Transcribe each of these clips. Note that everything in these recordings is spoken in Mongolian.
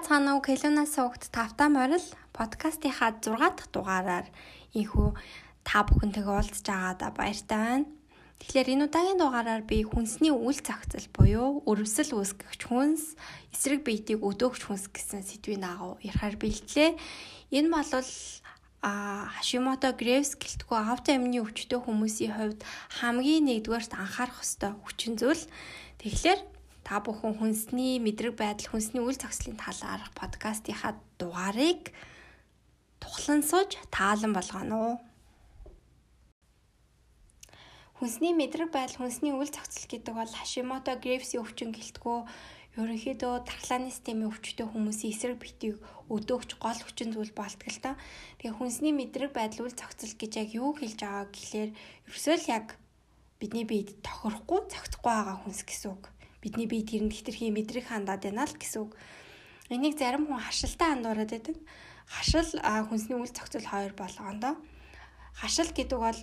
цаана уу Келунаас угт тавтаа морил подкастынхаа 6 дахь дугаараар ийхүү та бүхэнтэйгээ уулзж байгаадаа баяртай байна. Тэгэхээр энэ удаагийн дугаараар би хүнсний үйл зохицол буюу өрөвсөл үүсгэгч хүнс, эсрэг биетийг өдөөгч хүнс гэсэн сэдвийн дагуу ярихаар бэлтлээ. Энэ бол Hashimoto Graves гэлтгүй аутоиммуны өвчтөй хүмүүсийн хувьд хамгийн нэгдүгээрт анхаарах ёстой хүчин зүйл. Тэгэхээр та бүхэн хүнсний мэдрэг байдал, хүнсний үйл зохицлын талаарх подкастынхаа дугаарыг тухлан сууж таалан болгоно. Хүнсний мэдрэг байдал, хүнсний үйл зохицол гэдэг бол Hashimoto Graves-ийн өвчин гэлтгүй ерөнхийдөө дархлааны системийн өвчтөй хүмүүсийн эсрэг биетийг өдөөгч гол хүчин зүйл болдог л та. Тэгээ хүнсний мэдрэг байдал, үйл зохицол гэж яг юу хэлж байгаа гэхлээр ерөөсөө л яг бидний биед тохирохгүй, цогцохгүй байгаа хүнс гэсэн үг. Бидний бие тэрэнд хэтэрхий мэдрэг хандаад байна л гэсэн үг. Энийг зарим хүн хашилтаа андуураад байдаг. Хашил хүнсний үйл зохицол хоёр болгондоо. Хашил гэдэг бол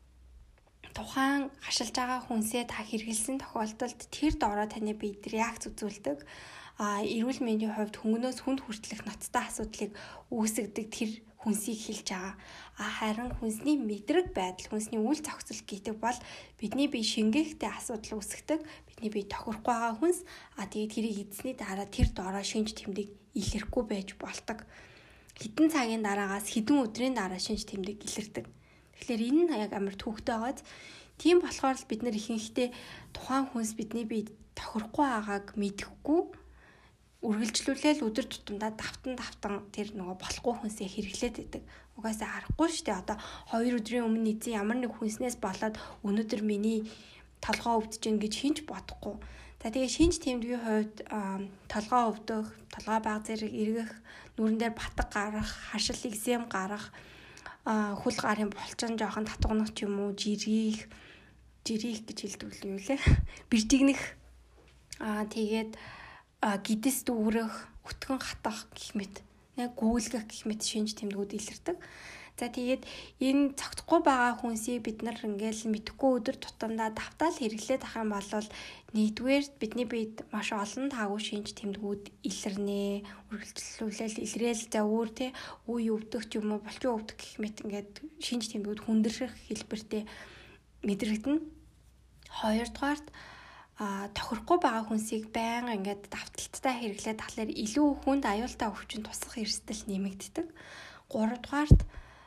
тухайн хашилж байгаа хүнсээ та хэрэгэлсэн тохиолдолд тэр доороо таны биед реакц үзүүлдэг. Эрүүл мэндийн хувьд хөнгөнөөс хүнд хүртэлх ноцтой асуудлыг үүсгэдэг тэр хүнсийг хэлж байгаа. Харин хүнсний мэдрэг байдал, хүнсний үйл зохицол гэдэг бол бидний бие шингээхтэй асуудал үүсгдэг. Бидний бие тохирохгүй байгаа хүнс. Тэгээд тэрийг эзсний дараа тэр доороо шинж тэмдэг илэрхгүй байж болдог. Хэдэн цагийн дараагаас хэдэн өдрийн дараа шинж тэмдэг илэрдэг. Тэгэхээр энэ нь яг амар төвхтэй байгааз. Тийм болохоор л бид нар ихэнхдээ тухайн хүнс бидний биед тохирохгүй байгааг мэдэхгүй үргэлжлүүлээл өдөр тутамдаа давтан тэр нөгөө болохгүй хүнсээ хэрэглээд байдаг. Угаасаа харахгүй шүү дээ. Одоо 2 өдрийн өмнө эзэн ямар нэг хүнснээс болоод өнөөдөр миний толгоо өвдөж гин гэж хинч бодохгүй. За тэгээ шинж тэмдгийн хувьд толгоо өвдөх, толгоо баг зэрэг эргэх, нүрэн дээр батг гарах, хашил экзем гарах, хөл гарын булчин жоохон татгунах ч юм уу, жирих гэж хэлдэг юм лээ. Бэржигнэх тэгээд гидэс дүүрэх, өтгөн хатах гэх мэт, гүйлгэх гэх мэт шинж тэмдгүүд илэрдэг. За тэгээд энэ цогцохгүй байгаа хүнсийг бид нар ингээл мэдхгүй өдөр тутамдаа давтаал хэрэглээд ах юм бол нэгдүгээр бидний биед маш олон таагүй шинж тэмдгүүд илэрнэ. Үргэлжлүүлэл илрээл за өөр үе өвдөх ч юм уу, булчин өвдөх гэх мэт ингээд шинж тэмдгүүд хүндрэх хэлбэртэй мэдрэгдэнэ. Хоёрдугаарт тохирохгүй байгаа хүнсийг байнга ингээд давталттай хэрэглээд тахлаар илүү хүнд аюултай өвчин тусах эрсдэл нэмэгддэг. Гуравдугаарт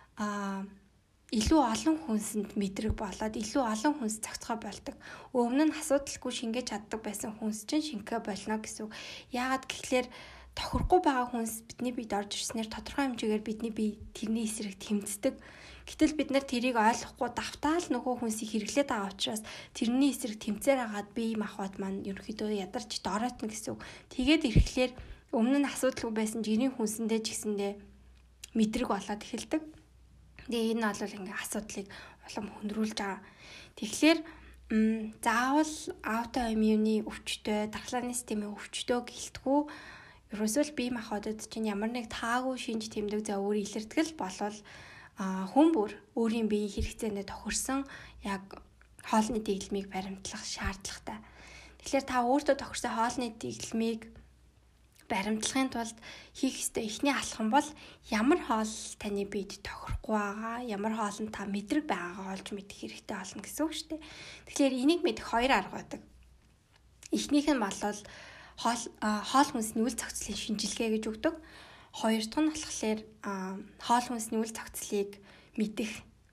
илүү олон хүнсэнд мэдрэг болоод илүү олон хүнс цогцгой болдог. Өмнө нь асуудалгүй шингээж чаддаг байсан хүнс чинь шингээ болно гэсэн үг. Яагаад гэхлээр тохирохгүй байгаа хүнс бидний биед орж ирснээр тодорхой хэмжээгээр бидний бие тэрний эсрэг тэмцдэг. Гэтэл бид нар тэрийг ойлгохгүй давтаал нөгөө хүнсийг хэрэглээд байгаа учраас тэрний эсрэг тэмцээр хагаад бие махбод маань ерөнхийдөө ядарч дороотно гэсэн үг. Тэгээд ирэхлээр өмнө нь асуудалгүй байсан жирийн хүнсэндээ ч гэсэндээ мэдрэг болоод эхэлдэг. Тэгээ энэ бол ингээ асуудлыг улам хөндрүүлж байгаа. Тэгэхээр заавал аутоиммуны өвчтөй, дархлааны системийн өвчтөй гэлтгүү ерөөсөө л бие махбодод чинь ямар нэг таагүй шинж тэмдэг за өөр илэрдэг л болвол хүн бүр өөрийн биеийн хэрэгцээндээ тохирсон яг хоолны дэглэмийг баримтлах шаардлагатай. Тэгэхээр та өөртөө тохирсон хоолны дэглэмийг баримтлахын тулд хийх ёстой эхний алхам бол ямар хоол таны биед тохирохгүй байгаа, ямар хоол нь та мэдрэг байгаагаа олж мэдэх хэрэгтэй болно гэсэн үг шүү дээ. Тэгэхээр энийг мэдэх хоёр арга байдаг. Эхнийх нь бол хоол хүнсний үйл зохицлын шинжилгээ гэж өгдөг. Хоёр дахь нь болохоор хоол хүнсний үйл зохицлыг мэдэх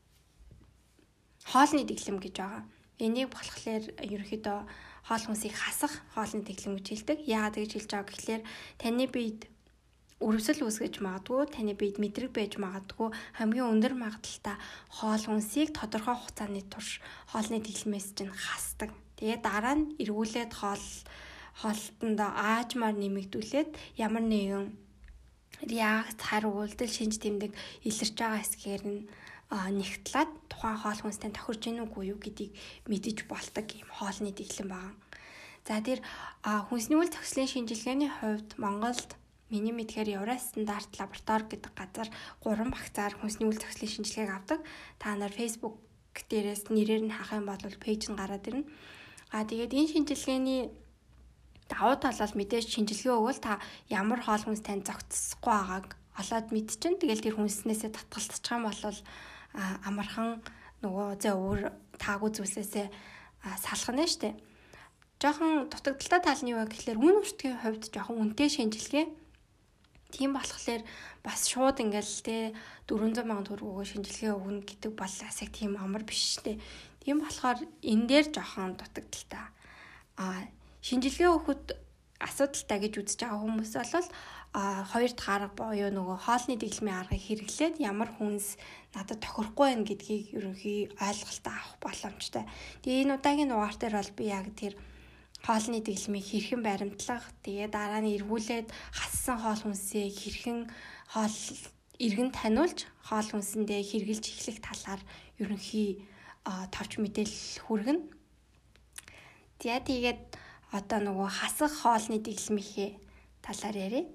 хоолны дэглэм гэж байгаа. Энийг болохоор ерөнхийдөө хоол хүнсийг хасах хоолны дэглэм гэж хэлдэг. Яагаад гэж хэлж байгаа гэхлээр таны биед өрөвсөл үүсгэж магадгүй, таны биед мэдрэг байж магадгүй хамгийн өндөр магадлалтай хоол хүнсийг тодорхой хугацааны турш хоолны дэглэмээс чинь хасдаг. Тэгээд дараа нь эргүүлээд хоолтондоо аажмаар нэмэгдүүлээд ямар нэгэн реакц, хариу үйлдэл, шинж тэмдэг илэрч байгаа хэсгээр нь нэгтлээд тухайн хоол хүнстэй тохирж гэнэ үгүй юу гэдгийг мэдэж болдог юм хоолны дэглэм байгаа. За тэр хүнсний үйл зохицлын шинжилгээний хувьд Монголд миний мэдхээр Еврос стандарт лаборатори гэдэг газар 3 багцаар хүнсний үйл зохицлын шинжилгээг авдаг. Та нар Facebook дээрээс нэрээр нь хаах юм бол пэйж нь гараад ирнэ. Тэгээд энэ шинжилгээний давуу тал бол мэдээж шинжилгээ өгвөл та ямар хоол хүнс тань зогцсохгүй байгааг олоод мэдчихэн. Тэгэл тэр хүнснээсээ татгалцчих юм бол амархан нөгөө өөр таагүй зүйлсээсээ салхана штэ. Жохон дутагдaltaй тал нь юу вэ гэхээр үн уртгийн хувьд жохон үнэтэй шинжилгээ. Тийм болохоор бас шууд ингээл 400 сая төгрөгөөр шинжилгээ өгнө гэдэг бол асыг тийм амар биш штэ. Тийм болохоор энэ дээр жохон дутагдaltaй. Шинжилгээ өгөхөд асуудалтай гэж үзэж байгаа хүмүүс бол хоёр дахь арга буюу нөгөө хоолны дэглэмийн аргыг хэрэглээд ямар хүнс надад тохирохгүй байна гэдгийг ерөнхий ойлголтоо авах боломжтой. Тэгээ энэ удаагийн дугаар дээр бол би яг тэр хоолны дэглэмийг хэрхэн баримтлах, тэгээ дараа нь эргүүлээд хассан хоол хүнсээ хэрхэн эргэн таниулж хоол хүнсэндээ хэрглэж эхлэх талаар ерөнхий товч мэдээлэл хүргэнэ. Тэгээд одоо нөгөө хасах хоолны дэглэмийнхээ талаар ярив.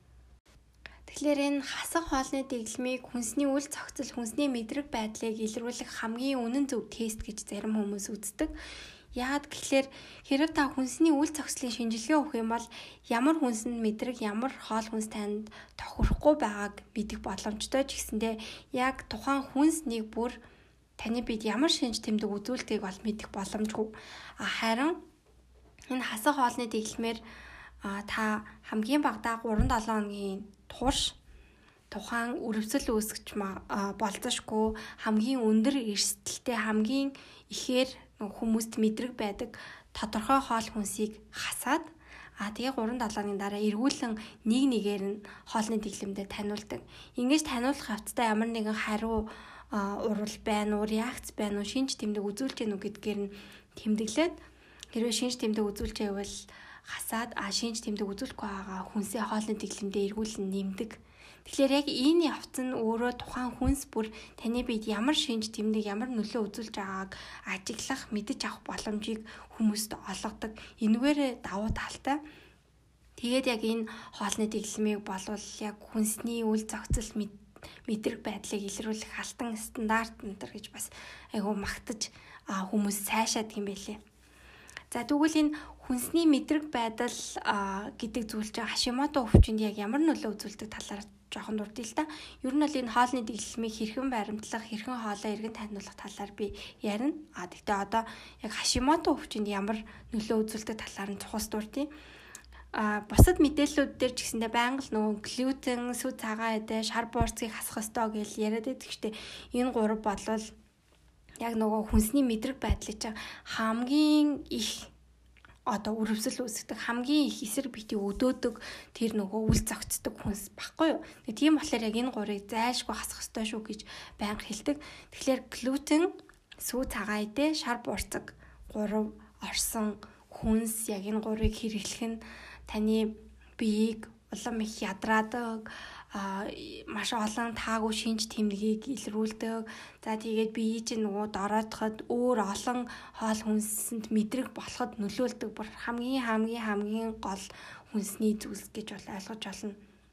Тэгэхээр энэ хасах хоолны дэглэмийг хүнсний үл цогцол, хүнсний мэдрэг байдлыг илрүүлэх хамгийн үнэн зөв тест гэж зарим хүмүүс үздэг. Яагаад гэхээр хэрэв та хүнсний үл цогцлын шинжилгээ өгөх юм бол ямар хүнсэнд мэдрэг, ямар хоол хүнс танд тохирохгүй байгааг мэдэх боломжтой ч гэсэндээ яг тухайн хүнс нэг бүр таны бид ямар шинж тэмдэг үзүүлдгийг бол мэдэх боломжгүй. Харин энэ хасах хоолны дэглэмээр та хамгийн багадаа 3-7 хоногийн турш тухайн өрөвсөл үүсгэж болзошгүй хамгийн өндөр эрсдэлтэй хамгийн ихээр хүмүүст мэдрэг байдаг тодорхой хоол хүнсийг хасаад тэгээ 3-7 хоногийн дараа эргүүлэн нэгээр нь хоолны дэглэмдээ таниулдаг. Ингэж таниулах явцдаа ямар нэгэн хариу урвал байна уу, реакц байна уу, шинж тэмдэг үзүүлж гэнэ үү гэдгээр нь тэмдэглээд хэрвээ шинж тэмдэг үзүүлж байвал хасаад шинж тэмдэг үзүүлэхгүй байгаа хүнсээ хоолны дэглэмдээ эргүүлэн нэмдэг. Тэгэхээр яг энэ явц нь өөрөө тухайн хүнс бүр таны биед ямар шинж тэмдэг, ямар нөлөө үзүүлж байгааг ажиглах, мэдэж авах боломжийг хүмүүст олгодог. Энэгээр давуу талтай. Тэгээд яг энэ хоолны дэглэмийг болвол яг хүнсний үл цогцол мэдрэг байдлыг илрүүлэх алтан стандарт энэ гэж бас айгу магтаж хүмүүс сайшаадаг юм байлээ. За тэгвэл энэ хүнсний мэдрэг байдал гэдэг зүйл чинь Хашимото өвчтөнд яг ямар нөлөө үзүүлдэг талаар жоохон дурдъя л да. Ер нь бол энэ хоолны дэглэмийг хэрхэн баримтлах, хэрхэн хоолоо эргэн таниулах талаар би ярина. Тэгтээ одоо яг Хашимото өвчтөнд ямар нөлөө үзүүлдэг талаар нь цухас дурдъя. Бусад мэдээллүүд дээр ч гэсэндээ байнга л нөгөө глютен, сүт цагаан эдэ, шар буурцгийг хасах ёстой гэж яриад байдаг шүү дээ. Энэ гурав болвол яг нөгөө хүнсний мэдрэг байдлыг чинь хамгийн их өрөвсөл үүсгдэг, хамгийн их эсрэг битийг өдөөдөг тэр нөгөө үл цогцдог хүнс баггүй юу. Тийм болохоор яг энэ гурыг зайлшгүй хасах ёстой шүү гэж байнга хэлдэг. Тэгэхээр глютен, сүт цагаан эдэ, шар буурцаг гурав орсон хүнс яг энэ гурыг хэрэглэх нь таны биеийг улам их ядраадаг, маш олон таагүй шинж тэмдгийг илрүүлдэг. За тэгээд бие чинь нөгөө дороодоход өөр олон хоол хүнсэнд мэдрэг болоход нөлөөлдөг. Бүр хамгийн гол хүнсний зүйлс гэж бол ойлгож болно.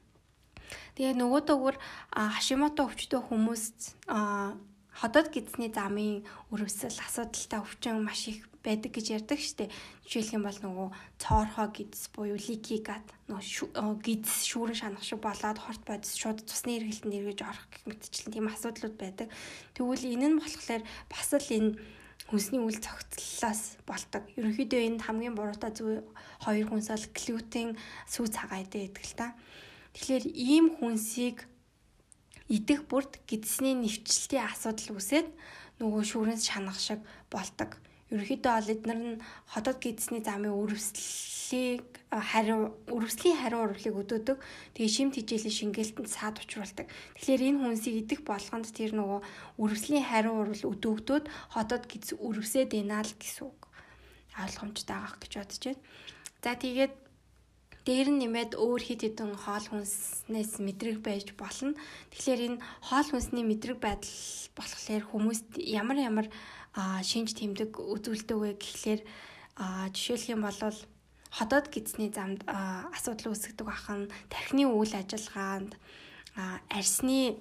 Тэгээ нөгөөдөөр Хашимото өвчтөй хүмүүст ходод гидсний замын өрөвсөл асуудалтай өвчин маш их байдаг гэж ярьдаг штеп. Жишээлх юм бол нөгөө цоорхоо гидс буюу лики гад нөгөө гидс шүүрэн шанах шиг болоод хорт бодис шууд цусны эргэлтэнд эргэж орох гэх мэтчлэн тийм асуудлууд байдаг. Тэгвэл энэ нь болохоор бас л энэ хүнсний үл цогцлолоос болдог. Ерөнхийдөө энэ хамгийн буруутай зүйл хоёр хүнс бол глютен, сүү цагаан эдэ гэдэг л та. Тэгэхээр ийм хүнсийг идэх бүрд гидсний нэвчлэлтийн асуудал үүсээд нөгөө шүүрэн шанах шиг болдог. Ерөнхийдөө бол эдгээр нь ходод гидсний замын өрөвслийн хариу урвалыг өдөөдөг. Тэгээ шимт хичээлийн шингээлтэнд саад учруулдаг. Тэгэхээр энэ хүнсийг идэх болгонд тэр нөгөө өрөвслийн хариу урвал өдөөгдөөд ходод гидс өрөвсөд байна л гэсэн үг. Ойлгомжтой байгаа гэж бодож байна. За тэгээд дээр нь нэмээд өөр хит хитэн хоол хүнснээс мэдрэг байж болно. Тэгэхээр энэ хоол хүнсний мэдрэг байдал болохоор хүмүүст ямар шинж тэмдэг үзүүлдэг вэ гэхлээр жишээлх юм бол ходод гидсний замд асуудал үүсгдэг бахан тархины үйл ажиллагаанд арсны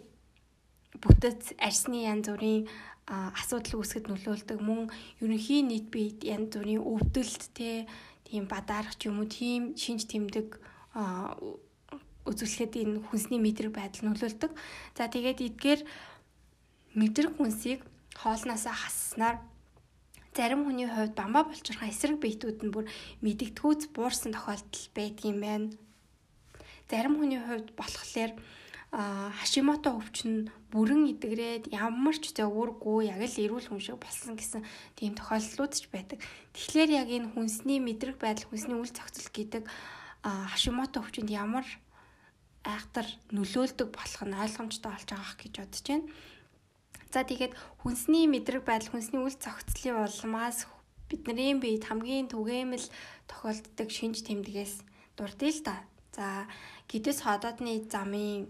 бүтэц, арсны янз бүрийн асуудал үүсгэд нөлөөлдөг. Мөн ерөнхий нийт биед янз бүрийн өвдөлт тийм бадарах ч юм уу тийм шинж тэмдэг үзүүлэхэд энэ хүнсний мэдрэг байдал нөлөөлдөг. За тэгээд эдгээр мэдрэг хүнсийг хоолноосоо хасснаар зарим хүний хувьд бамбаа болчихрохын эсрэг биетүүд нь бүр мэдэгдэхүйц буурсан тохиолдол байдаг юм байна. Зарим хүний хувьд болохоор Хашимото өвчин бүрэн идэгрээд ямар ч зөвөргүй яг л эрүүл хүн шиг болсон гэсэн тийм тохиолдлууд ч байдаг. Тэгэхээр яг энэ хүнсний мэдрэг байдал, хүнсний үл зохицол гэдэг Хашимото өвчинд ямар айхтар нөлөөлдөг болох нь ойлгомжтой болж байгаа гэж бодож байна. За тэгээд хүнсний мэдрэг байдал, хүнсний үл зохицлын улмаас бидний биед хамгийн түгээмэл тохиолддог шинж тэмдгээс дурдъя л да. За гэдэс ходоодны замын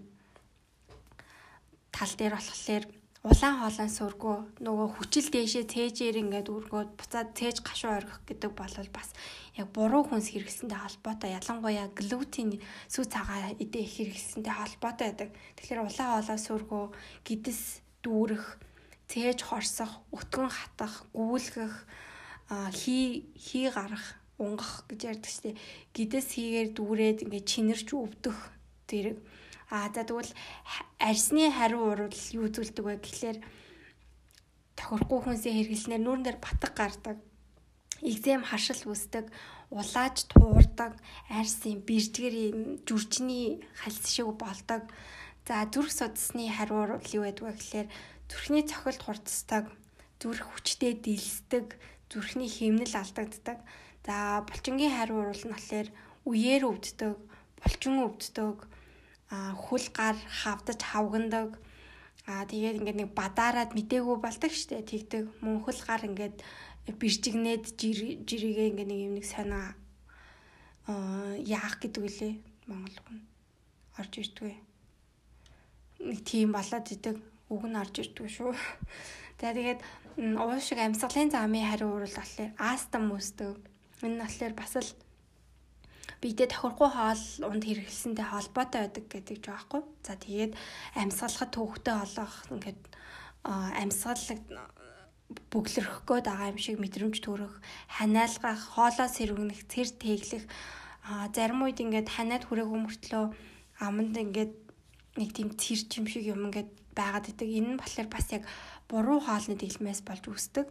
тал дээр болохоор улаан хоолойн сүргөө нөгөө хүчил дээшээ цээжээр ингээд үргөөд буцаад цээж гашуу оргих гэдэг бол бас яг буруу хүнс хэрэглэсэнтэй холбоотой, ялангуяа глютен сүт цагаан эдээ хэрэглэсэнтэй холбоотой байдаг. Тэгэхээр улаан хоолой сүргөө гэдэс дүүрэх, цээж хорсох, өтгөн хатах, гүүлгэх, хий гарах, унгах гэж ярьдаг шүү дээ. Гэдэс хийгээр дүүрээд ингээд чинэрч өвдөх зэрэг. За тэгвэл арсны хариу урвал юу үзүүлдэг вэ гэхлээр тохирохгүй хүнсээ хэрэглэснээр нүүрэн дээр батг гардаг, экзем харшил үүсдэг, улааж туурдаг, арсын бэржгэр жүржний хальс шиг болдог. За зүрх судасны хариу урвал юу байдаг вэ гэхлээр зүрхний цохилт хурцдаг, зүрх хүчтэй дэлсдэг, зүрхний хэмнэл алдагддаг. За булчингийн хариу урвал нь болохоор үеэр өвддөг, булчин өвддөг, хөл гар хавдаж хавгандаг. Тэгээд ингээд нэг бадаараад мдээгүй болдог штэ, тэгдэг. Мөн хөл гар ингээд бэржигнээд жирийгээ ингээд нэг юм нэг сонио яах гэдэг үлээ Монгол хүн орж ирдгүй. Нэг тийм болоод идэг. Үг нь орж ирдгүй шүү. За тэгээд уушиг амьсгалын замын хариу урвал болохоор астам үүсдэг. Энэ нь болохоор бас л бидэд тохирохгүй хоол унд хэрэглэсэнтэй холбоотой байдаг гэдэг ч байхгүй. За тэгээд амьсгалахад төвхтэй олох ингээд амьсгал бүглэрхгөө байгаа юм шиг мэдрэмж төрөх, ханиалгах, хоолоо сэрвэгнэх, цэр тэглэх, зарим үед ингээд ханиад хүрээгүй мөртлөө аманд ингээд нэг тийм цэрч юм шиг юм ингээд байгаад идэг. Энэ нь болохоор бас яг буруу хоолны дэглэмээс болж үүсдэг.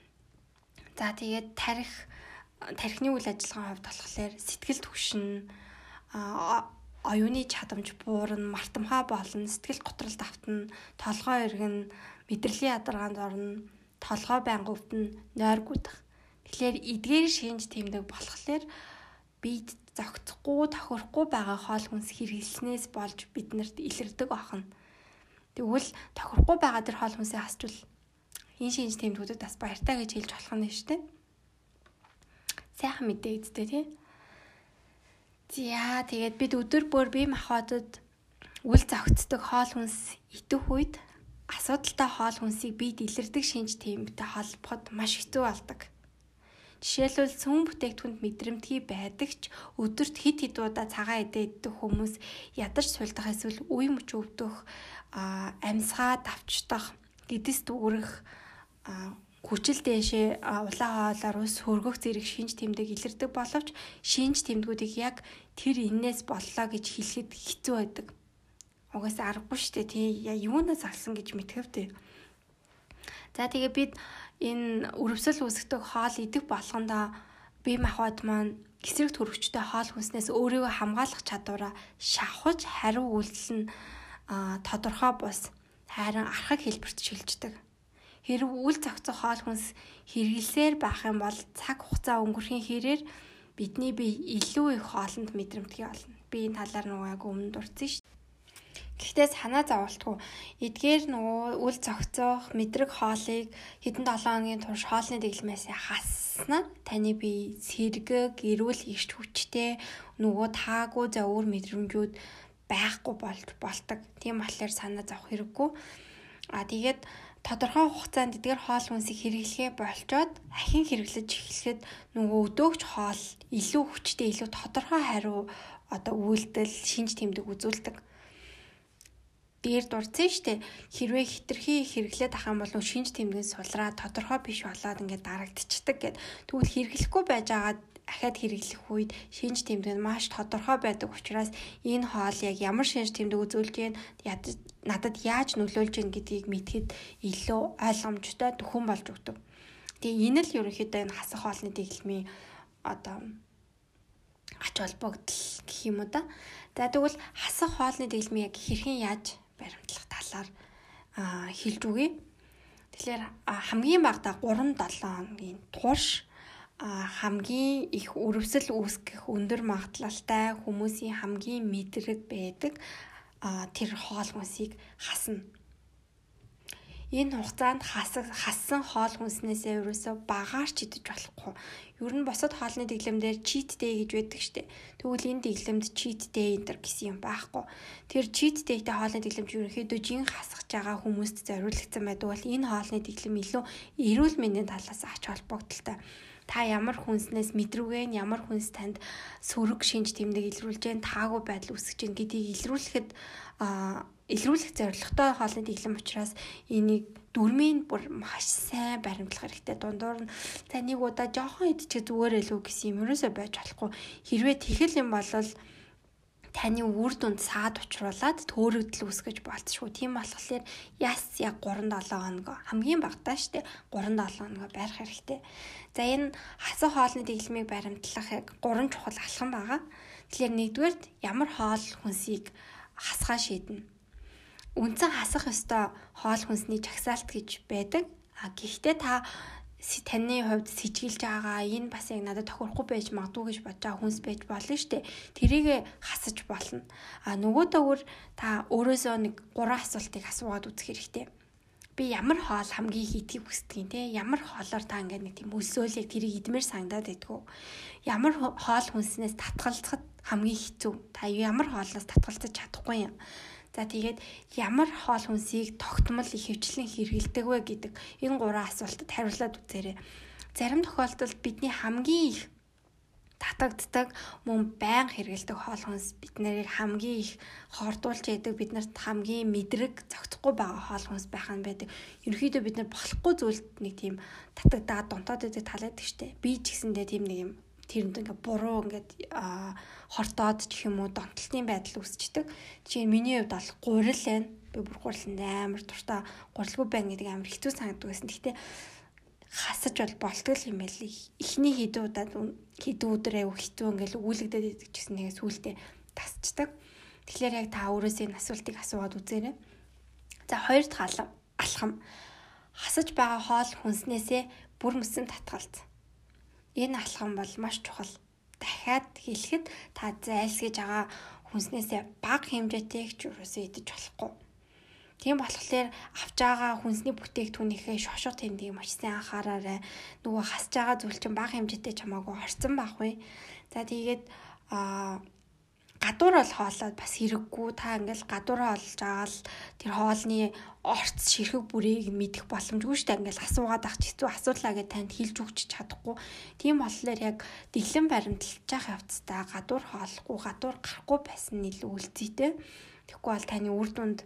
За тэгээд тархины үйл ажиллагааны хувьд болохоор сэтгэл түгшин, оюуны чадамж буурна, мартамхай болно, сэтгэл готролд автна, толгой эргэн, мэдрэлийн ядаргаанд орно, толгой байнга өвдөн, нойр гүдэх. Тэгэхээр эдгээр шинж тэмдэг болохоор бид зохицохгүй, тохирохгүй байгаа хоол хүнс хэрэглэснээс болж биднэрт илэрдэг ахна. Тэгвэл тохирохгүй байгаа тэр хоол хүнсээ хасчвал энэ шинж тэмдгүүдэд бас баяртай гэж хэлж болох нь шүү дээ. Сайхан мэдээ гэдтэй тий. За тэгээд бид өдөр бүр бие махбодод үл зохицдог хоол хүнс идэх үед асуудалтай хоол хүнсийг бид илэрдэг шинж тэмдэгтэй холбоход маш хэцүү болдог. Жишээлбэл цөм бүтээгдэхүүнд мэдрэмтгий байдаг ч өдөрт хэд удаа цагаан эдээ идэх хүмүүс ядарч сулдах эсвэл үе мөч өвдөх, амьсгаа давчдах, гэдэс дүүрэх, хүчил дээшээ улаан хоолоор ус хөргөх зэрэг шинж тэмдэг илэрдэг боловч шинж тэмдгүүдийг яг тэр энээс боллоо гэж хэлэхэд хэцүү байдаг. Угаасаа аргагүй шүү дээ тий. Юунаас алсан гэж мэдхэвтэй. За тэгээ бид энэ өрөвсөл үүсгдэг хоол идэх болгондоо бие махбод маань эсрэг төрөвчтэй хоол хүнснээс өөрийгөө хамгаалах чадвараа шавхаж хариу үйлдэл нь тодорхой бус харин архаг хэлбэрт шилждэг. Хэрв үл зохицох хоол хүнс хэрэглэсээр байх юм бол цаг хугацаа өнгөрөхийн хэрээр бидний бие илүү их хоолнд мэдрэмтгий болно. Би энэ талаар нөгөө яг өмнө дурдсан шүү дээ. Гэхдээ санаа зовлтгүй эдгээр нөгөө үл зохицох мэдрэг хоолыг хэдэн 7 хоногийн турш хоолны дэглэмээс хаснаа таны бие сэрэг, эрүүл, эрт хүчтэй нөгөө таагүй зөвөр мэдрэмжүүд байхгүй болдог. Тийм болохоор санаа зовх хэрэггүй. Тэгээд тодорхой хугацаанд эдгээр хоол хүнсийг хэрэглэхээ болчоод ахин хэрэглэж эхлэхэд нөгөө өдөөгч хоол илүү хүчтэй, илүү тодорхой хариу үйлдэл, шинж тэмдэг үзүүлдэг. Дээр дурдсан штэ хэрвээ хитрхи хэрэглээд ах юм бол шинж тэмдгэн сулраа тодорхой биш болоод ингээд дарагдчихдаг гэд. Тэгвэл хэрэглэхгүй байж агаад ахаад хэрэглэх үед шинж тэмдэг нь маш тодорхой байдаг учраас энэ хоол яг ямар шинж тэмдэг үзүүлж гин надад яаж нөлөөлж гин гэдгийг мэдхэд илүү ойлгомжтой төхөн болж өгдөг. Тэгээ энэ л ерөнхийдөө энэ хасах хоолны дэглэмийн одоо ач холбогдол гэх юм уу да. За тэгвэл хасах хоолны дэглэмийг яг хэрхэн яаж баримтлах талаар хэлж өгье. Тэгэхээр хамгийн багадаа 3-7 хоногийн турш хамгийн их өрөвсөл үүсгэх өндөр магадлалтай хүмүүсийн хамгийн мэдрэг байдаг тэр хоол хүнсийг хасна. Энэ хугацаанд хассан хоол хүнснээсээ ерөөсө багаар ч идэж болохгүй. Ер нь босод хоолны дэглэмдэр cheat day гэж байдаг штеп. Тэгвэл энэ дэглэмд cheat day энэ гэсэн юм байхгүй. Тэр cheat day-тэй хоолны дэглэмж ерөнхийдөө жин хасгаж байгаа хүмүүст зориулагдсан байдаг бол энэ хоолны дэглэм илүү эрүүл мэндийн талаас ач холбогдолтой. Та ямар хүнснээс мэдрүүгэн, ямар хүнс танд сөрөг шинж тэмдэг илрүүлж гэн, таагүй байдал үүсгэж гэн гэдгийг илрүүлэх зорилготой хоолны дэглэм учраас энийг дөрмийн бүр маш сайн баримтлах хэрэгтэй. Дундуур нь за нэг удаа жоохон идчих зүгээр л үү гэсэн юм ерөөсөө байж болохгүй. Хэрвээ тэгэл юм бол таны үр дүнд саад учруулад төөрөгдөл үүсгэж болцшгүй. Тийм болохоор яг 3-7 хоног хамгийн багтаа штэ 3-7 хоног барих хэрэгтэй. За энэ хасах хоолны дэглэмийг баримтлах яг 3 чухал алхам байгаа. Тэгэхээр нэгдүгээрт ямар хоол хүнсийг хасгаа шийднэ. Үндсэн хасах ёстой хоол хүнсний жагсаалт гэж байдаг. Гэхдээ таны хувьд сэжгэлж байгаа энэ бас яг надад тохирохгүй байж магадгүй гэж бодож байгаа хүнс байж болно штэ. Тэрийг хасаж болно. Нөгөөдөөр та өөрөөсөө нэг 3 асуултыг асуугаад үзэх хэрэгтэй. Би ямар хоол хамгийн хийдгийг хүсдэг юм те? Ямар хоолоор та ингээд нэг тийм өсөөлийг тэрийг идмээр санагдаад байдгүй. Ямар хоол хүнснээс татгалзахад хамгийн хэцүү. Та ямар хоолноос татгалзаж чадахгүй юм. За тэгээд ямар хоол хүнсийг тогтмол их хөвчлэн хэрэгэлдэг вэ гэдэг энэ 3 асуултад хариулаад үзээрэй. Зарим тохиолдолд бидний хамгийн их татагддаг мөн байнга хэрэгэлдэг хоол хүнс бид нарыг хамгийн их хордуулж яадаг, бид нарт хамгийн мэдрэг зохицохгүй байгаа хоол хүнс байх нь байдаг. Ерөнхийдөө бид нар болохгүй зүйлд нэг тийм татагдаад дунтаад байдаг тал байдаг штэ. Би ч гэсэндээ тийм нэг юм тэрэнд ингээ буруу ингээд хортоод ч юм уу донтолтын байдал үүсчдэг. Жишээ нь миний хувьд бол гурил байна. Би бүр гуриланд амар дуртай гурилгүй байна гэдэг амар хэцүү санагддаг байсан. Гэхдээ хасаж бол болтгол юм байл. Эхний хэдэн өдөр аяг хэцүү ингээл үүлэгдээд идэх гэсэн нэг сүултээ тасчдаг. Тэгэхээр яг та өөрөөсөө энэ асуултыг асуугаад үзээрэй. За хоёр дахь алхам. Хасаж байгаа хоол хүнснээсээ бүр мөсөн татгалз. Энэ алхам бол маш чухал. Дахиад хэлэхэд та зайлсхийж байгаа хүнснээсээ бага хэмжээтэй ч юусоо идэж болохгүй. Тийм болохоор авч байгаа хүнсний бүтээгдэхүүнийхээ шошго тэмдгийг маш сайн анхаараарай. Нөгөө хасж байгаа зүйл чинь бага хэмжээтэй чамаагүй орцсон байхгүй. За тэгээд гадуур бол хоолоод бас хэрэггүй. Та ингээл гадуур хоолж байгаа л тэр хоолны орц ширхэг бүрийг мэдэх боломжгүй шүү дээ. Ингээл асуугаад ах хэцүү асуулаа гэж танд хэлж өгч чадахгүй. Тийм болохоор яг дэглэм баримтлж явах явцдаа гадуур хоолохгүй, гадуур гарахгүй байсан нь илүү үлцэйтэй. Тэгэхгүй бол таны үр дүнд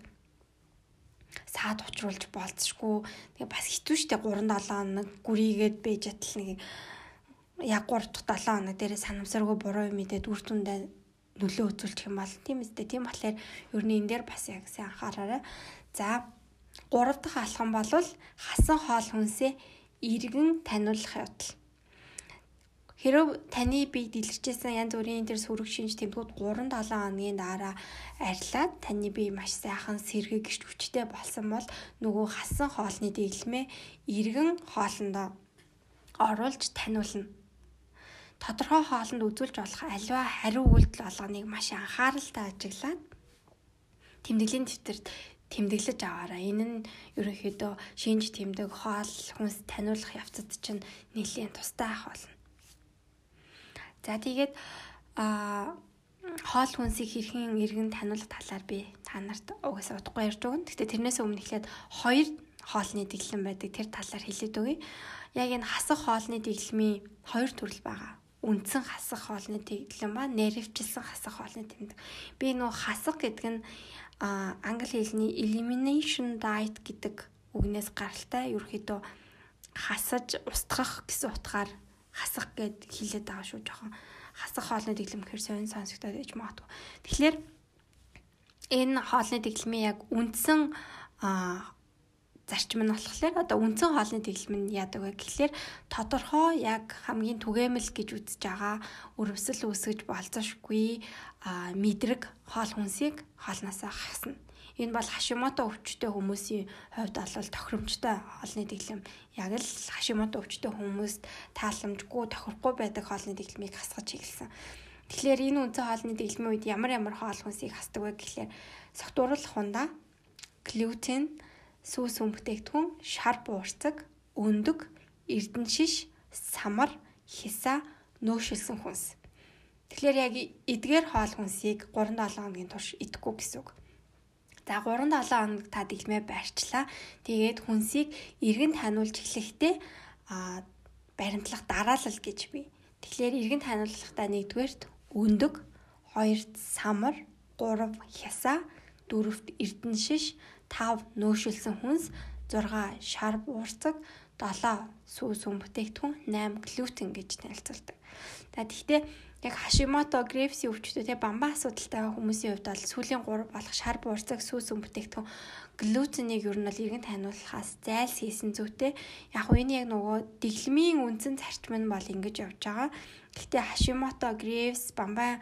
саад учруулж болцшгүй. Тэгээ бас хэцүү шүү дээ. 3-7 хоног гүрийгээд байж атал нэг яг 3-7 хоног дээрээ санамсаргүй буруу мэдээд үр дүндээ нөлөө үзүүлчих юм бол тийм үстэй. Тийм болохоор ер нь энэ дээр бас яг сайн анхаараарай. За 3 дахь алхам бол хасан хоол хүнсээ иргэн таниулах явдал. Хэрв таны бие дэлгэрчсэн янз бүрийн тэр сөрөг шинж тэмдгүүд 3-7 хоногийн дараа арилаад таны бие маш сайхан сэргийг гიშт хүчтэй болсон бол нөгөө хасан хоолны дэглэмээ иргэн хоолндоо оруулж таниулна. Тодорхой хоолнд үзүүлж болох аливаа хариу үйлдэл болгоныг маш анхааралтай ажиглаад тэмдэглэлийн дэвтэрт тэмдэглэж аваарай. Энэ нь ерөнхийдөө шинж тэмдэг хоол хүнс таниулах явцад чинь нэлээд тустай ах болно. За тэгээд хоол хүнсийг хэрхэн иргэн таниулах талаар би та нарт угаасаа удахгүй ярьж өгнө. Гэхдээ тэрнээс өмнө эхлээд 2 хоолны дэглэм байдаг. Тэр талаар хэлээд өгье. Яг энэ хасах хоолны дэглэмийн 2 төрөл байгаа. Үндсэн хасах хоолны дэглэм ба нэрвчилсэн хасах хоолны тэмдэг. Би нөө хасах гэдэг нь англи хэлний elimination diet гэдэг үгнээс гаралтай ерөөхдөө хасаж устгах гэсэн утгаар хасах гэд хэлээд байгаа шүү жоохон. Хасах хоолны дэглэм гэхээр сонь сонсогдоод иж магадгүй. Тэгэхээр энэ хоолны дэглэмийн яг үндсэн зарчим нь болохоор одоо үндсэн хоолны дэглэм нь яадаг вэ гэхлээр тодорхой яг хамгийн түгээмэл гэж үзэж байгаа өрөвсөл үүсгэж болзошгүй мэдрэг хоол хүнсийг хоолноосоо хасна. Энэ бол Хашимото өвчтөе хүмүүсийн хувьд бол тохиромжтой хоолны дэглэм. Яг л Хашимото өвчтөе хүмүүст тааламжгүй тохирохгүй байдаг хоолны дэглэмийг хасгаж хэлсэн. Тэгэхээр энэ үндсэн хоолны дэглэмийн үед ямар хоол хүнсийг хасдаг вэ гэхлээр согтууруулах хундаа, глютен, сүүс бүтээгдэхүүн, шар буурцаг, өндөг, эрдэнэ шиш, самар, хисаа, нөөшөлсөн хүнс. Тэгэхээр яг эдгээр хоол хүнсийг 3-7 хоногийн турш идэхгүй гэсэн үг. За 3-7 хоног та дэглэмээ байрчлаа. Тэгээд хүнсийг эргэн таниулж эхлэхдээ баримтлах дараалал гэж бий. Тэгэхээр эргэн таниулахдаа 1-р өндөг, 2-т самар, 3 хясаа, 4-т эрдэнэ шиш, 5 нөөшөлсөн хүнс, 6 шар буурцаг, 7 сүүс бүтээгдэхүүн, 8 глютен гэж танилцуулдаг. За тэгтээ яг Хашимото Грейвсийн өвчтөд бамбаа асуудалтай хүмүүсийн хувьд бол сүүлийн 3 болох шар буурцаг, сүүс бүтээгдэхүүн, глютенийг ер нь бол эргэн таниулахаас зайлсхийсэн зүйтэй. Яг энэ яг нөгөө дэглэмийн үндсэн зарчим нь бол ингэж явж байгаа. Гэхдээ Хашимото Грейвс бамбаа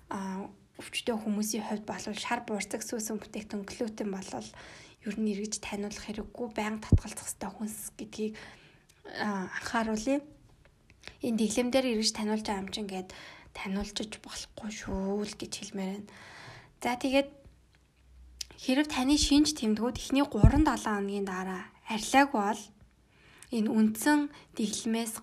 өвчтөе хүмүүсийн хувьд бол шар буурцаг, сүүс бүтээгдэхүүн, глютен бол ер нь эргэж таниулах хэрэггүй, байнга татгалзах ёстой хүнс гэдгийг анхааруулъя. Энэ дэглэмдэр эргэж таниулж байгаа юм чинь гээд таниулчих болохгүй шүү л гэж хэлмээр байна. За тэгээд хэрв таны шинж тэмдгүүд эхний 3-7 хоногийн дараа арилаагүй бол энэ үндсэн дэглэмээс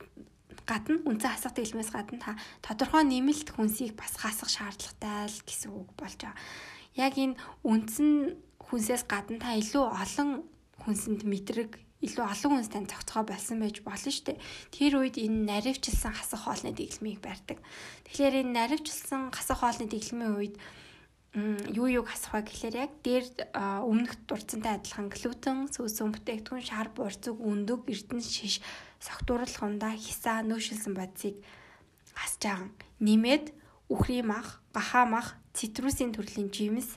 гадна үндсэн хасах дэглэмээс гадна та тодорхой нэмэлт хүнсийг бас хасах шаардлагатай л гэсэн үг болж байгаа. Яг энэ үндсэн хүнсээс гадна та илүү олон хүнсэнд мэдрэг, илүү олон хүнс тань цогцгоо болсон байж болно шүү дээ. Тэр үед энэ наривчлсан хасах хоолны дэглэмийг барьдаг. Тэгэхээр энэ наривчлсан хасах хоолны дэглэмийн үед юу хасах вэ гэхээр яг дээр өмнөх дурдсантай адилхан глютен, сүүс бүтээгдэхүүн, шар буурцаг, өндөг, эрдэнэ шиш, согтууруулах хундаа, хисаа, нөөшөлсөн бодисыг хасж байгаа. Нэмээд үхрийн мах, гахаа мах, цитрусийн төрлийн жимс,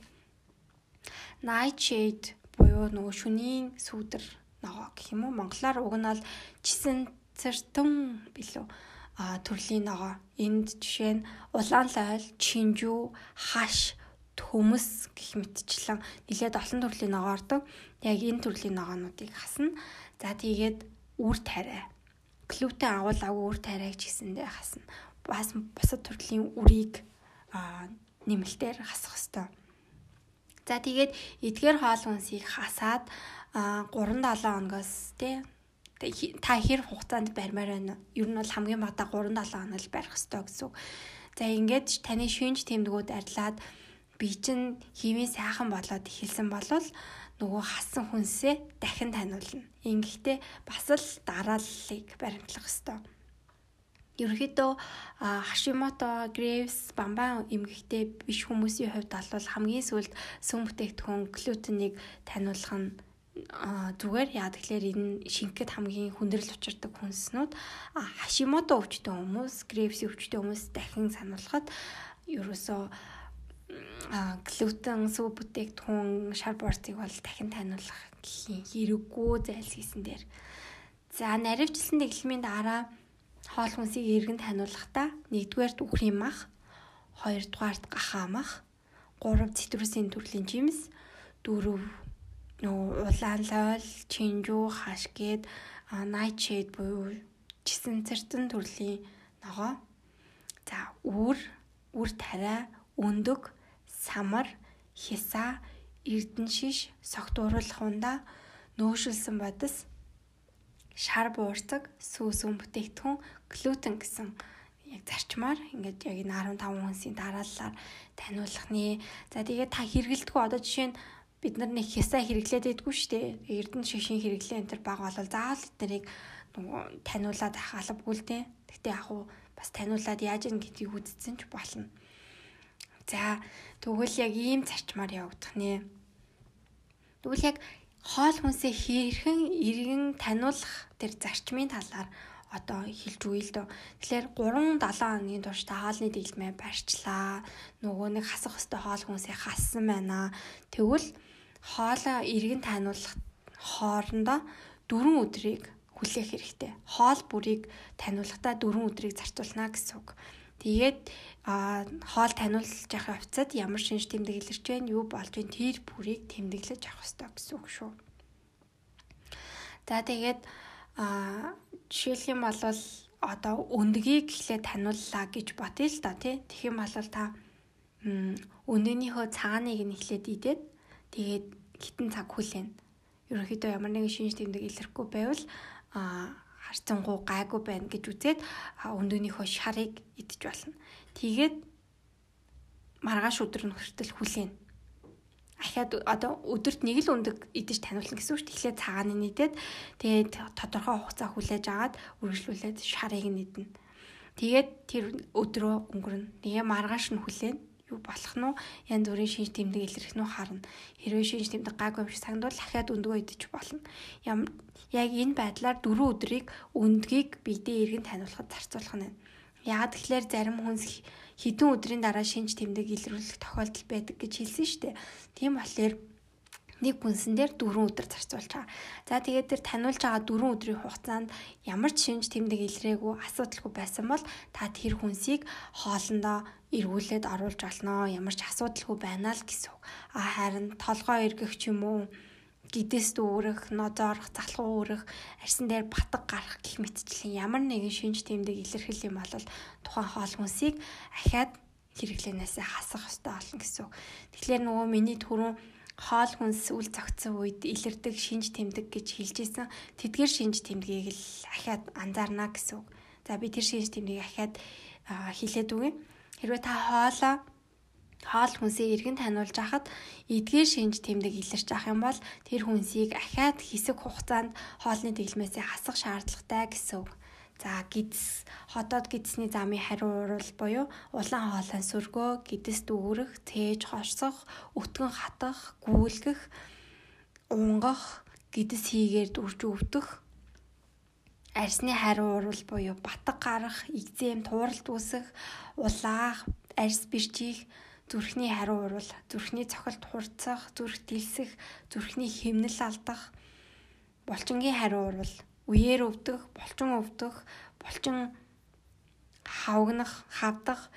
nightshade буюу нөгөө шөнийн сүүдэр ногоо гэх юм уу. Монголоор уг нь бол жисэнцэртэн билүү төрлийн ногоо. Энд жишээ нь улаан лойл, чинжүү, хаш, төмөс гэх мэтчлэн нэлээд олон төрлийн ногоо ордог. Яг энэ төрлийн ногоонуудыг хасна. За тэгээд үр тариа. Глютен агуулаагүй үр тариаг ч гэсэндээ хасна. Бас бусад төрлийн үрийг нэмэлтээр хасах ёстой. За тэгээд эдгээр хоол хүнсийг хасаад 3-7 хоногоос та хэр хугацаанд барьмаар байна. Ер нь бол хамгийн багадаа 3-7 хоног л барих ёстой гэсэн үг. За ингээд таны шинж тэмдгүүд арилаад бие чинь хивийн сайхан болоод эхэлсэн болвол нөгөө хассан хүнсээ дахин таниулна. Ингэхдээ бас л дарааллыг баримтлах ёстой. Ерөнхийдөө Хашимото, Грейвс, бамбаа эмгэгтэй биш хүмүүсийн хувьд бол хамгийн сүүлд сүм бүтээгдэхүүн глютенийг таниулах нь зүгээр. Яа тэгэхээр энэ шингэхэд хамгийн хүндрэл учирдаг хүнснүүд. Хашимото өвчтөе хүмүүс, Грейвсийн өвчтөе хүмүүс дахин сануулхад ерөөсөө глютен, сүм бүтээгдэхүүн, шар буурцыг бол дахин таниулах хэрэггүй зайлсхийсэн дээр. За наривчлсан дэглэмийн дараа хоол хүнсийг эргэн таниулахдаа 1-р үхрийн мах, 2-р гахаа мах, 3 цитрусийн төрлийн жимс, 4 улаан лойл, чинжүү, хаш гээд nightshade буюу жисэнцэртэн төрлийн ногоо. За үр тариа, өндөг, самар, хисаа, эрдэнэ шиш, согтууруулах хундаа, нөөшөлсөн бодис, шар буурцаг, сүүс бүтээгдэхүүн, глютен гэсэн яг зарчмаар ингээд яг энэ 15 хүнсийн дарааллаар таниулах нэ. За тэгээд та хэрэгэлдэггүй одоо жишээ нь бид нар нэг хясаа хэрэглээд байдгүй шүү дээ. Эрдэнэ шишийн хэрэглээ энэ төр бага болол заавал эднийг таниулаад авах албагүй л дээ. Гэхдээ яг уу бас таниулаад яаж ийн гэдгийг үзсэн ч болно. За тэгвэл яг ийм зарчмаар явагдах нэ. Тэгвэл яг хоол хүнсээ хэрхэн эргэн таниулах тэр зарчмын талаар одоо хэлж үгүй л дөө. Тэгэхээр 3-7 хоногийн турш та хоолны дэглэмээ барьчлаа. Нөгөө нэг хасах хөстэй хоол хүмүүсээ хассан байна. Тэгвэл хоолоо иргэн таниулах хоорондоо 4 өдрийг хүлээх хэрэгтэй. Хоол бүрийг таниулахдаа 4 өдрийг зарцуулна гэсэн үг. Тэгээд хоол таниулж явах явцад ямар шинж тэмдэг илэрч байна, юу болж байна, тэр бүрийг тэмдэглэж авах хэрэгтэй гэсэн үг шүү. За тэгээд жишээлх юм бол одоо өндгийг эхлээд таниуллаа гэж бодъё л да тий. Тэгэх юм бол та өндөгнийхөө цагааныг нь эхлээд идээд тэгээд хитэн цаг хүлээн. Ерөнхийдөө ямар нэгэн шинж тэмдэг илэрхгүй байвал харцангуй гайгүй байна гэж үзээд өндөгнийхөө шарыг идэж болно. Тэгээд маргааш өдөр нь хүртэл хүлээн. Ахаад одоо өдөрт нэг л өндөг идэж таниулна гэсэн үг шүү дээ. Эхлээд цагаан нь идээд тэгээд тодорхой хугацаа хүлээж агаад үргэлжлүүлээд шарыг нь идэнэ. Тэгээд тэр өдрөө өнгөрнө. Тэгээ маргааш нь хүлээн. Юу болох нь вэ? Янз бүрийн шинж тэмдэг илэрх нь харна. Хэрвээ шинж тэмдэг гайгүй юм шиг санагдвал ахаад өндгөө идэж болно. Яг энэ байдлаар 4 өдрийг өндгийг биедээ иргэн таниулахад зарцуулах нь. Яагаад тэгэхээр зарим хүнс хэдэн өдрийн дараа шинж тэмдэг илрүүлэх тохиолдол байдаг гэж хэлсэн шүү дээ. Тийм болохоор нэг хүнсэн дээр 4 өдөр зарцуулж байгаа. За тэгээд тэр таниулж байгаа 4 өдрийн хугацаанд ямар ч шинж тэмдэг илрээгүй асуудалгүй байсан бол та тэр хүнсийг хоолндоо эргүүлээд оруулж олно. Ямар ч асуудалгүй байна л гэсэн. Харин толгой эргэх ч юм уу, гидэс дүүрэх, нозоорох, залхуу өрөх, арьсан дээр батг гарах гэх мэтчлэн ямар нэгэн шинж тэмдэг илэрхийл юм бол тухайн хоол хүнсийг ахаад хэрэглэнээс хасах ёстой болно гэсэн. Тэгэхээр нөгөө миний түрүүн хоол хүнс үл зогцсон үед илэрдэг шинж тэмдэг гэж хэлжсэн. Тэдгээр шинж тэмдгийг л ахаад анзаарна гэсэн. За би тэр шинж тэмдгийг ахаад хэлээд үгэй. Хэрвээ та хоол хүнсээ иргэн таниулж хахад эдгээр шинж тэмдэг илэрч ах юм бол тэр хүнсийг ахаад хэсэг хугацаанд хоолны дэглэмээсээ хасах шаардлагатай гэсэн үг. За хотоод гидсний замын хариу урвал буюу улаан хоолой сүргөө, гидэс дүүрэх, цээж хорсох, өтгөн хатах, гүйлгэх, унгах, гидэс хийгээр дүрж өвдөх, арьсны хариу урвал буюу батг гарах, экзем, тууралт үүсэх, улаах, арьс бэржих, зүрхний хариу урвал, зүрхний цохилт хурцах, зүрх дэлсэх, зүрхний хэмнэл алдах, булчингийн хариу урвал, үеэр өвдөх, булчин хавгнах, хавдах,